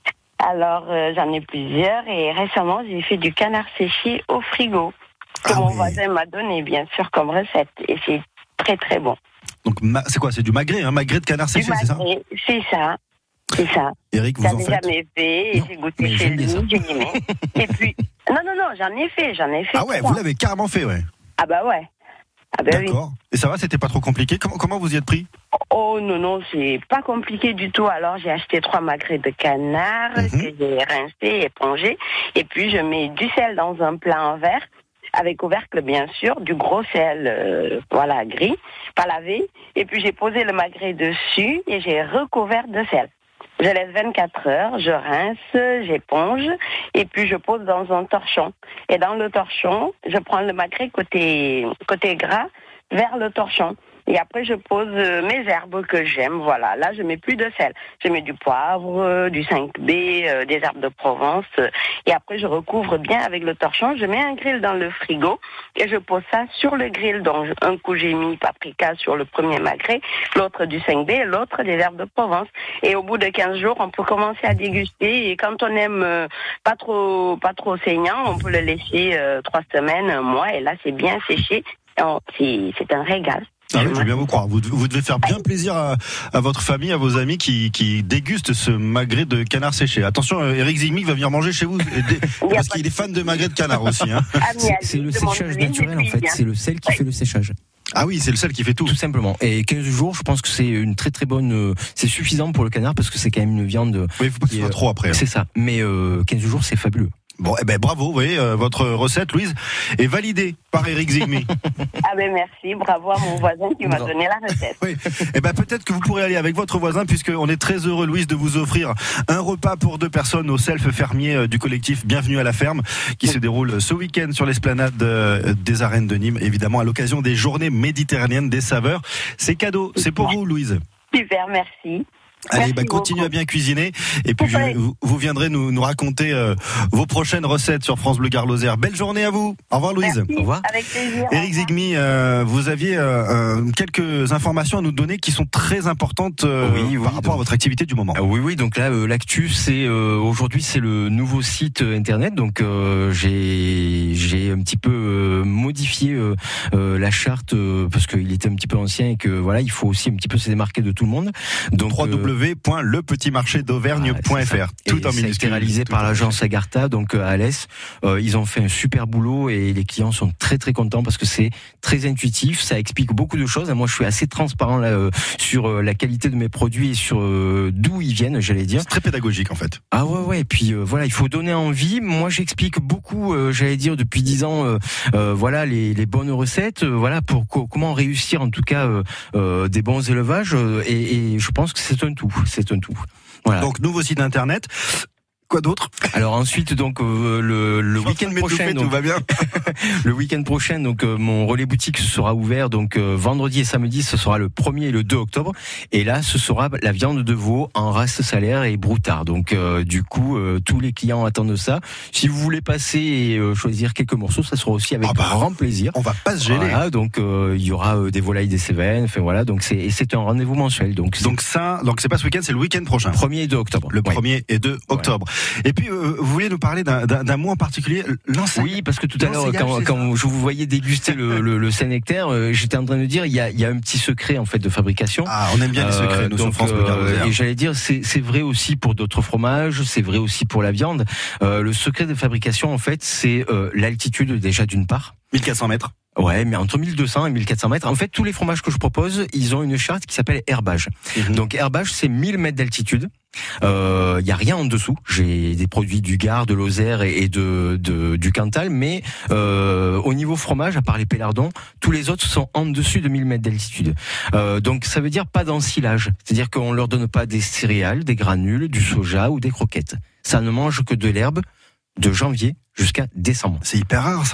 Alors, euh, j'en ai plusieurs et récemment, j'ai fait du canard séché au frigo. Que Ah mon oui. voisin m'a donné, bien sûr, comme recette. Et c'est très, très bon. Donc, ma- c'est quoi? C'est du magret, hein, magret de canard séché, c'est ça? magret, c'est ça. C'est ça. Eric, vous J'en en ai faites? jamais fait et Non, j'ai goûté mais chez j'aime bien lui, ça. j'ai aimé. Et puis, non, non, non, j'en ai fait, j'en ai fait. Ah ouais, trois. vous l'avez carrément fait, ouais. Ah bah ouais. Ah bah oui. D'accord. Et ça va, c'était pas trop compliqué? Comment, comment vous y êtes pris? Oh non, non, c'est pas compliqué du tout. Alors j'ai acheté trois magrets de canard Mhm. que j'ai rincés, épongés. Et puis je mets du sel dans un plat en verre, avec couvercle bien sûr, du gros sel, euh, voilà, gris, pas lavé. Et puis j'ai posé le magret dessus et j'ai recouvert de sel. Je laisse vingt-quatre heures, je rince, j'éponge, et puis je pose dans un torchon. Et dans le torchon, je prends le magret côté, côté gras vers le torchon. Et après, je pose euh, mes herbes que j'aime. Voilà, là, je mets plus de sel. Je mets du poivre, euh, du cinq B, euh, des herbes de Provence. euh, et après, je recouvre bien avec le torchon. Je mets un grill dans le frigo et je pose ça sur le grill. Donc, un coup, j'ai mis paprika sur le premier magret, l'autre du cinq B et l'autre des herbes de Provence. Et au bout de quinze jours, on peut commencer à déguster. Et quand on aime euh, pas trop, pas trop saignant, on peut le laisser euh, trois semaines, un mois. Et là, c'est bien séché. Et on- C'est c'est un régal. Ah oui, je veux bien vous croire. Vous, vous devez faire bien plaisir à, à votre famille, à vos amis qui, qui dégustent ce magret de canard séché. Attention, euh, Eric Zigmy va venir manger chez vous, et dé- parce qu'il est fan de magret de canard aussi. Hein. Ah, mais C'est- allez, C'est le demande séchage lui, naturel en puis fait, bien. c'est le sel qui fait le séchage. Ah oui, c'est le sel qui fait tout. Tout simplement. Et quinze jours, je pense que c'est une très très bonne, euh, c'est suffisant pour le canard parce que c'est quand même une viande. Oui, il faut pas que ce qui soit est- trop après. hein. C'est ça. Mais euh, quinze jours, c'est fabuleux. Bon, eh ben bravo, vous voyez, euh, votre recette, Louise, est validée par Eric Zigmy. Ah ben merci, bravo à mon voisin qui m'a Bravo. donné la recette. Oui. Eh ben peut-être que vous pourrez aller avec votre voisin, puisqu'on est très heureux, Louise, de vous offrir un repas pour deux personnes au self fermier euh, du collectif Bienvenue à la ferme, qui se déroule ce week-end sur l'esplanade euh, des arènes de Nîmes, évidemment à l'occasion des journées méditerranéennes des saveurs. C'est cadeau, c'est pour vous, Louise. Super, merci. Allez, Merci bah, continuez beaucoup. à bien cuisiner et puis je- Ouais. vous, vous viendrez nous, nous raconter euh, vos prochaines recettes sur France Bleu Gare Lozère. Belle journée à vous. Au revoir, Louise. Merci, Au revoir. avec plaisir. Eric Zigmy, euh, vous aviez euh, euh, quelques informations à nous donner qui sont très importantes euh, Oui, oui, par rapport donc- à votre activité du moment. Ah oui, oui. Donc là, euh, l'actu, c'est euh, aujourd'hui, c'est le nouveau site euh, internet. Donc euh, j'ai j'ai un petit peu euh, modifié euh, euh, la charte euh, parce qu'il était un petit peu ancien et que voilà, il faut aussi un petit peu se démarquer de tout le monde. Donc w w w point le petit marché d'auvergne point f r. Et Tout en ça a été minuscule. réalisé Tout par en l'agence Agartha, donc euh, à Alès. Euh, ils ont fait un super boulot et les clients sont très très contents parce que c'est très intuitif, ça explique beaucoup de choses. Et moi, je suis assez transparent là, euh, sur euh, la qualité de mes produits et sur euh, d'où ils viennent, j'allais dire. C'est très pédagogique en fait. Ah ouais ouais. Et puis euh, voilà, il faut donner envie. Moi, j'explique beaucoup, euh, j'allais dire depuis dix ans, euh, euh, voilà les, les bonnes recettes, euh, voilà pour co- comment réussir en tout cas euh, euh, des bons élevages. euh, et, et je pense que c'est un tout, c'est un tout. Voilà. Donc nouveau site internet. Quoi d'autre? Alors ensuite donc euh, le, le Je suis en train week-end de m'étouffer, prochain tout donc, va bien. le week-end prochain donc euh, mon relais boutique sera ouvert donc euh, vendredi et samedi, ce sera le premier et le deux octobre, et là ce sera la viande de veau en race salaire et broutard. Donc euh, du coup euh, tous les clients attendent ça. Si vous voulez passer et euh, choisir quelques morceaux, ça sera aussi avec Ah bah, grand plaisir. On va pas se gêner. Voilà, donc euh, il y aura euh, des volailles, des cévennes, enfin voilà, donc c'est et c'est un rendez-vous mensuel. Donc c'est Donc ça, donc c'est pas ce week-end, c'est le week-end prochain. premier et deux octobre. Le Ouais. premier et deux octobre. Et puis, euh, vous voulez nous parler d'un- d'un d'un mot en particulier, l'enseigne. Oui, parce que tout à l'heure, L'enseignage, quand, c'est quand je vous voyais déguster le, le, le Saint-Nectaire, euh, j'étais en train de dire, il y a, il y a un petit secret en fait de fabrication. Ah, on aime bien les secrets, Euh, nous, sur donc, France Bleu Gare euh, Lozère. et j'allais dire, c'est c'est vrai aussi pour d'autres fromages, c'est vrai aussi pour la viande. Euh, le secret de fabrication, en fait, c'est euh, l'altitude déjà d'une part. mille quatre cents mètres. Ouais, mais entre mille deux cents et mille quatre cents mètres. En fait, tous les fromages que je propose, ils ont une charte qui s'appelle herbage. Mhm. Donc herbage, c'est mille mètres d'altitude. Il euh, y a rien en dessous. J'ai des produits du Gard, de Lozère et, et de, de du Cantal, mais euh, au niveau fromage, à part les pélardons, tous les autres sont en dessus de mille mètres d'altitude. Euh, donc ça veut dire pas d'ensilage, c'est-à-dire qu'on leur donne pas des céréales, des granules, du soja ou des croquettes. Ça ne mange que de l'herbe de janvier jusqu'à décembre. C'est hyper rare, ça.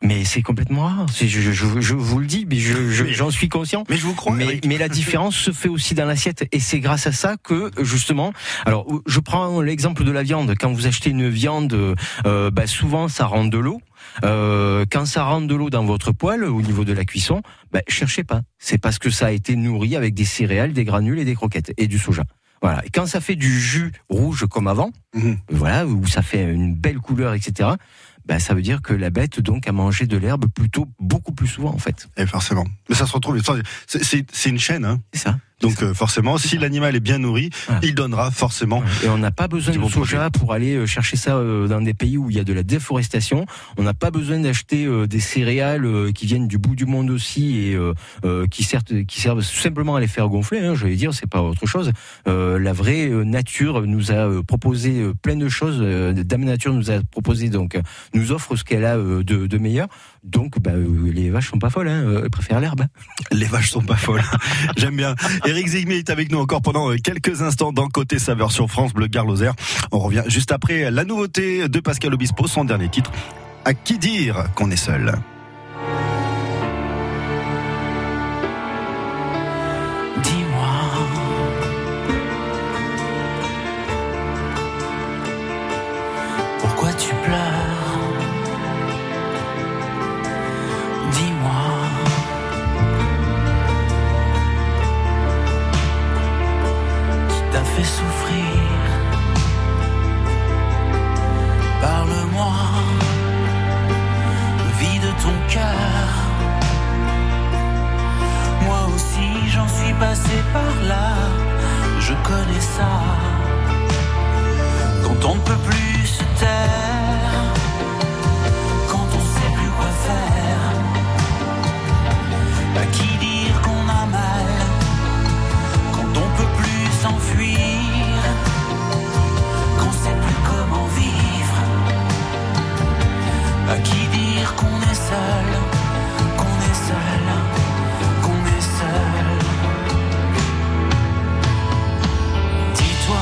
Mais c'est complètement rare. C'est, je, je, je, je vous le dis, mais je, je, j'en suis conscient. Mais je vous crois. Mais, mais la différence se fait aussi dans l'assiette, et c'est grâce à ça que justement. Alors, je prends l'exemple de la viande. Quand vous achetez une viande, euh, bah souvent ça rentre de l'eau. Euh, quand ça rentre de l'eau dans votre poêle au niveau de la cuisson, bah cherchez pas. C'est parce que ça a été nourri avec des céréales, des granules et des croquettes et du soja. Voilà. Et quand ça fait du jus rouge comme avant, mmh. voilà, où ça fait une belle couleur, et cetera. Ben, ça veut dire que la bête donc a mangé de l'herbe plutôt beaucoup plus souvent en fait. Et forcément. Mais ça se retrouve. C'est, c'est, c'est une chaîne, hein. C'est ça. Donc euh, forcément, si l'animal est bien nourri, voilà. il donnera forcément. Ouais. Et on n'a pas besoin de bon soja produit. Pour aller chercher ça euh, dans des pays où il y a de la déforestation. On n'a pas besoin d'acheter euh, des céréales euh, qui viennent du bout du monde aussi et euh, euh, qui servent, qui servent simplement à les faire gonfler. Hein, je vais dire, c'est pas autre chose. Euh, la vraie nature nous a euh, proposé euh, plein de choses. Euh, Dame Nature nous a proposé donc euh, nous offre ce qu'elle a euh, de, de meilleur. Donc, bah, euh, les vaches sont pas folles. Hein, elles préfèrent l'herbe. Les vaches sont pas folles. J'aime bien. Éric Zegmier est avec nous encore pendant quelques instants dans Côté Saveur sur France Bleu Gard Lozère. On revient juste après la nouveauté de Pascal Obispo, son dernier titre. À qui dire qu'on est seul? Dis-moi, pourquoi tu pleures? Dis-moi. T'as fait souffrir. Parle-moi, vide ton cœur. Moi aussi j'en suis passé par là. Je connais ça. Quand on ne peut plus se taire, quand on sait plus quoi faire. À qui dire qu'on a mal quand on peut plus s'enfuir, qu'on sait plus comment vivre. À qui dire qu'on est seul, qu'on est seul, qu'on est seul. Dis-toi,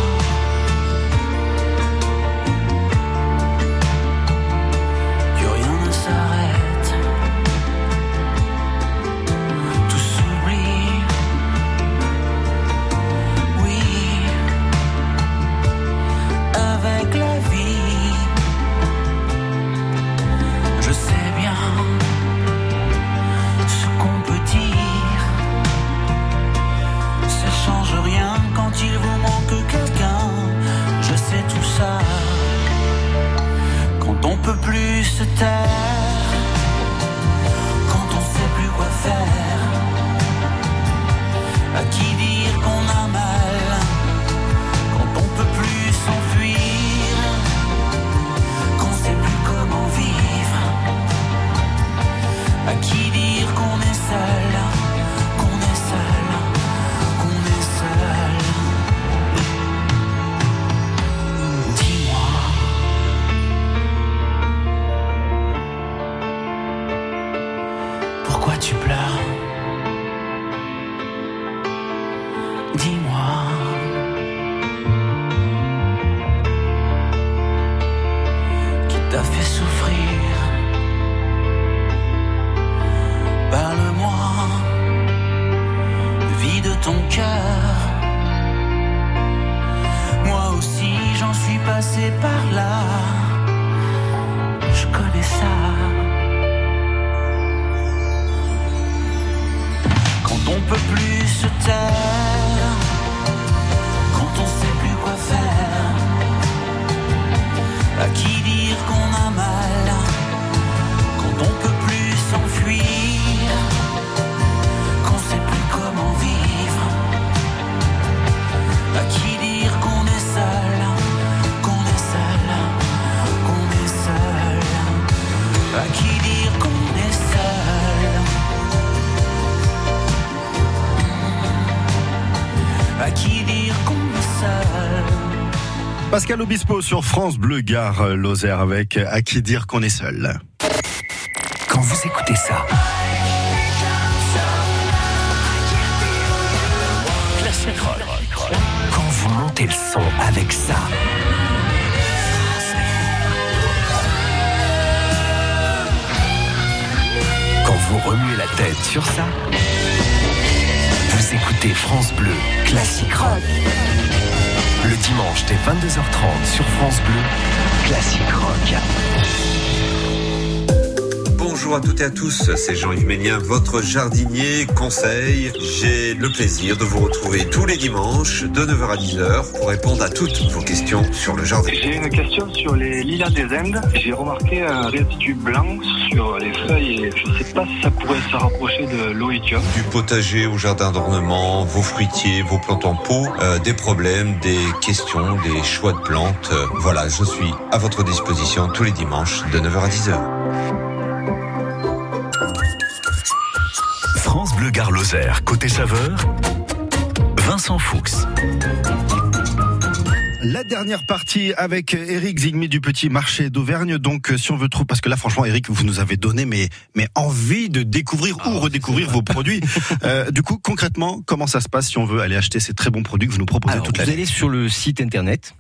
que rien ne s'arrête, tout s'oublie. Avec la vie, je sais bien ce qu'on peut dire. Ça change rien quand il vous manque quelqu'un. Je sais tout ça. Quand on peut plus se taire, quand on sait plus quoi faire. À qui dire qu'on a mal quand on peut plus s'enfuir, qu'on sait plus comment vivre. À qui dire qu'on est seul, qu'on est seul, qu'on est seul. Dis-moi, pourquoi tu pleures? Dis-moi, qui t'a fait souffrir? Parle-moi, vide ton cœur. Moi aussi j'en suis passé par là. Je connais ça. Quand on peut plus se taire, quand on sait plus quoi faire. À qui dire qu'on a mal quand on peut plus s'enfuir, qu'on sait plus comment vivre. À qui dire qu'on est seul, qu'on est seul, qu'on est seul. À qui dire qu'on est seul. À qui dire qu'on est seul. Pascal Obispo sur France Bleu Gard Lozère avec À qui dire qu'on est seul. Quand vous écoutez ça, Classic rock. Quand vous montez le son avec ça, Vous remuez la tête sur ça? Vous écoutez France Bleu, Classique Rock. Le dimanche dès vingt-deux heures trente sur France Bleu, Classique Rock. Bonjour à toutes et à tous, c'est Jean-Yves Ménien, votre jardinier conseil. J'ai le plaisir de vous retrouver tous les dimanches de neuf heures à dix heures pour répondre à toutes vos questions sur le jardin. J'ai une question sur les lilas des Indes. J'ai remarqué un résidu blanc sur les feuilles et je ne sais pas si ça pourrait se rapprocher de l'oïdium. Du potager au jardin d'ornement, vos fruitiers, vos plantes en pot, euh, des problèmes, des questions, des choix de plantes. Euh, voilà, je suis à votre disposition tous les dimanches de neuf heures à dix heures. France Bleu Gard Lozère, côté saveur, Vincent Fuchs. La dernière partie avec Eric Zigmy du Petit Marché d'Auvergne. Donc, si on veut trouver, parce que là, franchement, Eric, vous nous avez donné mais mais envie de découvrir ah, ou redécouvrir vos produits. Euh, du coup, concrètement, comment ça se passe si on veut aller acheter ces très bons produits que vous nous proposez Alors, toute l'année? Vous allez sur le site internet.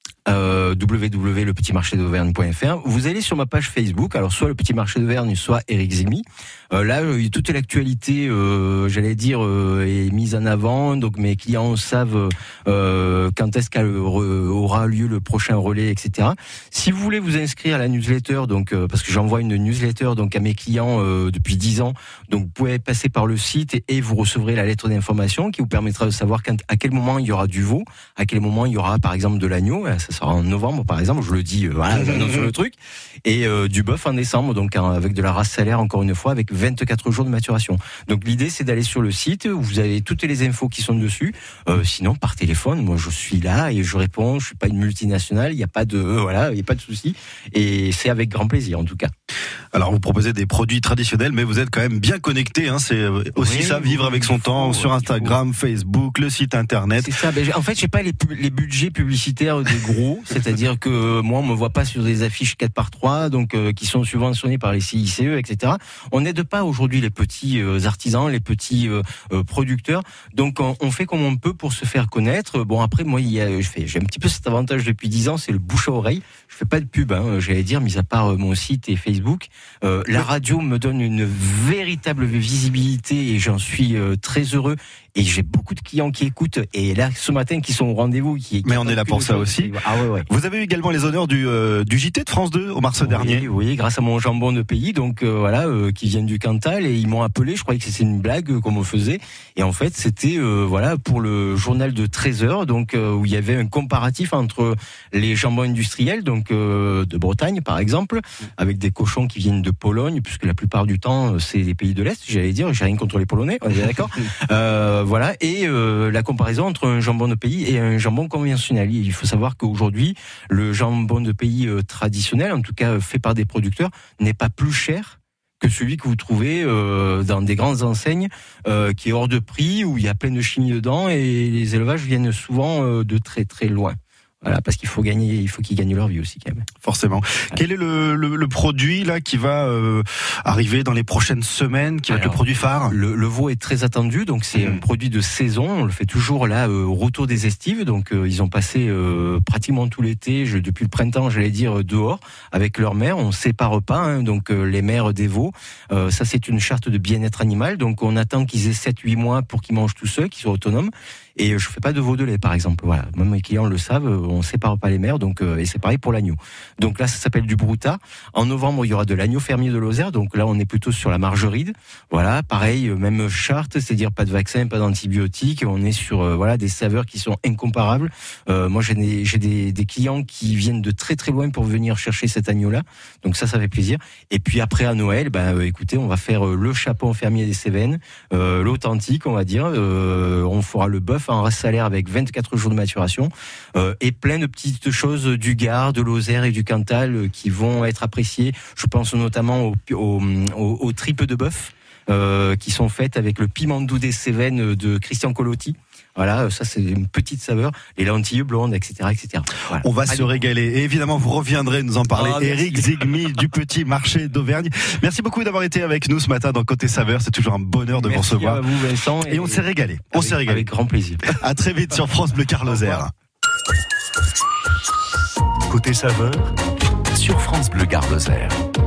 Euh, w w w point le petit marché d'auvergne point f r. Vous allez sur ma page Facebook, alors soit le Petit Marché d'Auvergne, soit Eric Zigmy. Euh, là, euh, toute l'actualité, euh, j'allais dire, euh, est mise en avant. Donc mes clients savent euh, quand est-ce qu'aura lieu le prochain relais, et cetera. Si vous voulez vous inscrire à la newsletter, donc euh, parce que j'envoie une newsletter donc à mes clients euh, depuis dix ans, donc vous pouvez passer par le site et, et vous recevrez la lettre d'information qui vous permettra de savoir quand, à quel moment il y aura du veau, à quel moment il y aura par exemple de l'agneau. Ça sera en novembre par exemple, je le dis, euh, voilà, j'annonce le truc, et euh, du bœuf en décembre, donc hein, avec de la race salaire encore une fois, avec vingt-quatre jours de maturation. Donc l'idée c'est d'aller sur le site où vous avez toutes les infos qui sont dessus. Euh, sinon par téléphone, moi je suis là et je réponds. Je suis pas une multinationale, il y a pas de euh, voilà, il y a pas de souci, et c'est avec grand plaisir en tout cas. Alors vous proposez des produits traditionnels, mais vous êtes quand même bien connecté. Hein, c'est aussi oui, ça, vivre avec son faut, temps sur Instagram, Facebook, le site internet. C'est ça. Ben, en fait, j'ai pas les, les budgets publicitaires des gros, c'est-à-dire que moi, on me voit pas sur des affiches quatre par trois, donc euh, qui sont subventionnées par les C I C E, et cetera. On n'aide pas aujourd'hui les petits euh, artisans, les petits euh, euh, producteurs. Donc on, on fait comme on peut pour se faire connaître. Bon après, moi, il y a, je fais, j'ai un petit peu cet avantage depuis dix ans, c'est le bouche à oreille. Je fais pas de pub, hein, j'allais dire, mis à part euh, mon site et Facebook. Euh, la radio me donne une véritable visibilité et j'en suis euh, très heureux. Et j'ai beaucoup de clients qui écoutent, et là ce matin qui sont au rendez-vous. Qui, qui Mais on est là pour ça aussi. Ah ouais, ouais. Vous avez eu également les honneurs du euh, du J T de France deux au mars oui, dernier. Oui, grâce à mon jambon de pays, donc euh, voilà, euh, qui viennent du Cantal, et ils m'ont appelé. Je croyais que c'était une blague euh, qu'on me faisait, et en fait c'était euh, voilà pour le journal de treize heures, donc euh, où il y avait un comparatif entre les jambons industriels, donc euh, de Bretagne par exemple, avec des cochons qui viennent de Pologne, puisque la plupart du temps c'est les pays de l'Est. J'allais dire, j'ai rien contre les Polonais, on est d'accord. euh, voilà, et euh, la comparaison entre un jambon de pays et un jambon conventionnel. Il faut savoir qu'aujourd'hui, le jambon de pays euh, traditionnel, en tout cas fait par des producteurs, n'est pas plus cher que celui que vous trouvez euh, dans des grandes enseignes, euh, qui est hors de prix, où il y a plein de chimie dedans, et les élevages viennent souvent euh, de très très loin. Voilà, parce qu'il faut gagner, il faut qu'ils gagnent leur vie aussi quand même. Forcément. Ouais. Quel est le, le, le produit là qui va euh, arriver dans les prochaines semaines, qui va Alors, être le produit phare? Le, le veau est très attendu, donc c'est mmh. un produit de saison. On le fait toujours là euh, au retour des estives. Donc euh, ils ont passé euh, pratiquement tout l'été, je, depuis le printemps, j'allais dire dehors avec leur mère. On sépare pas, hein, donc euh, les mères des veaux. Euh, ça c'est une charte de bien-être animal. Donc on attend qu'ils aient sept huit mois pour qu'ils mangent tout seuls, qu'ils soient autonomes. Et je fais pas de veau de lait, par exemple. Voilà, même mes clients le savent, on sépare pas les mères, donc euh, et c'est pareil pour l'agneau. Donc là, ça s'appelle du brouta. En novembre, il y aura de l'agneau fermier de Lozère, donc là, on est plutôt sur la margeride. Voilà, pareil, même charte, c'est-à-dire pas de vaccin, pas d'antibiotiques. On est sur euh, voilà des saveurs qui sont incomparables. Euh, moi, j'ai des j'ai des, des clients qui viennent de très très loin pour venir chercher cet agneau-là. Donc ça, ça fait plaisir. Et puis après à Noël, ben euh, écoutez, on va faire euh, le chapon fermier des Cévennes, euh, l'authentique, on va dire. Euh, on fera le bœuf en race salaire avec vingt-quatre jours de maturation, euh, et plein de petites choses du Gard, de Lozère et du Cantal euh, qui vont être appréciées. Je pense notamment aux, aux, aux, aux tripes de bœuf euh, qui sont faites avec le piment doux des Cévennes de Christian Colotti. Voilà, ça c'est une petite saveur, les lentilles blondes, et cetera, et cetera. Voilà. On va Allez. se régaler. Et évidemment, vous reviendrez nous en parler. Oh, Eric Zigmy du Petit Marché d'Auvergne. Merci beaucoup d'avoir été avec nous ce matin dans Côté Saveur. C'est toujours un bonheur de Merci vous recevoir. Merci à vous, Vincent. Et, et on s'est régalé. On avec, s'est régalé. Avec grand plaisir. À très vite sur France Bleu Gard Lozère. Côté Saveur sur France Bleu Gard Lozère.